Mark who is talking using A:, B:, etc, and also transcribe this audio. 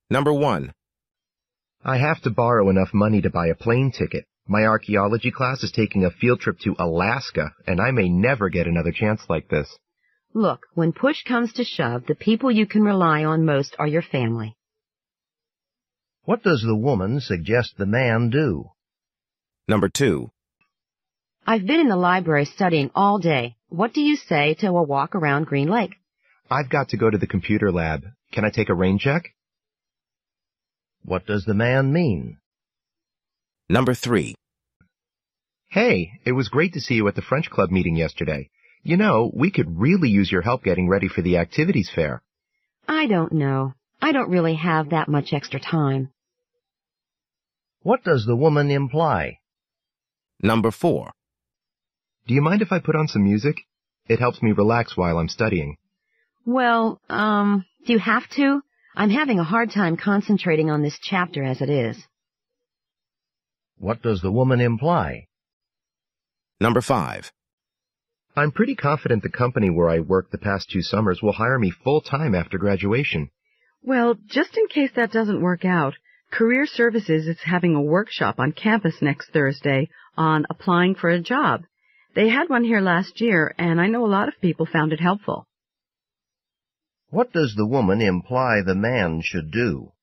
A: Number 1.
B: I have to borrow enough money to buy a plane ticket. My archaeology class is taking a field trip to Alaska, and I may never get another chance like this.
C: Look, when push comes to shove, the people you can rely on most are your family.
D: What does the woman suggest the man do?
A: Number 2.
C: I've been in the library studying all day. What do you say to a walk around Green Lake?
B: I've got to go to the computer lab. Can I take a rain check?
D: What does the man mean?
A: Number 3.
B: Hey, it was great to see you at the French Club meeting yesterday. You know, we could really use your help getting ready for the activities fair.
C: I don't know. I don't really have that much extra time.
D: What does the woman imply?
A: Number 4.
B: Do you mind if I put on some music? It helps me relax while I'm studying.
C: Well, do you have to? I'm having a hard time concentrating on this chapter as it is.
D: What does the woman imply?
A: Number 5.
B: I'm pretty confident the company where I worked the past 2 summers will hire me full-time after graduation.
E: Well, just in case that doesn't work out, Career Services is having a workshop on campus next Thursday on applying for a job. They had one here last year, and I know a lot of people found it helpful.
D: What does the woman imply the man should do?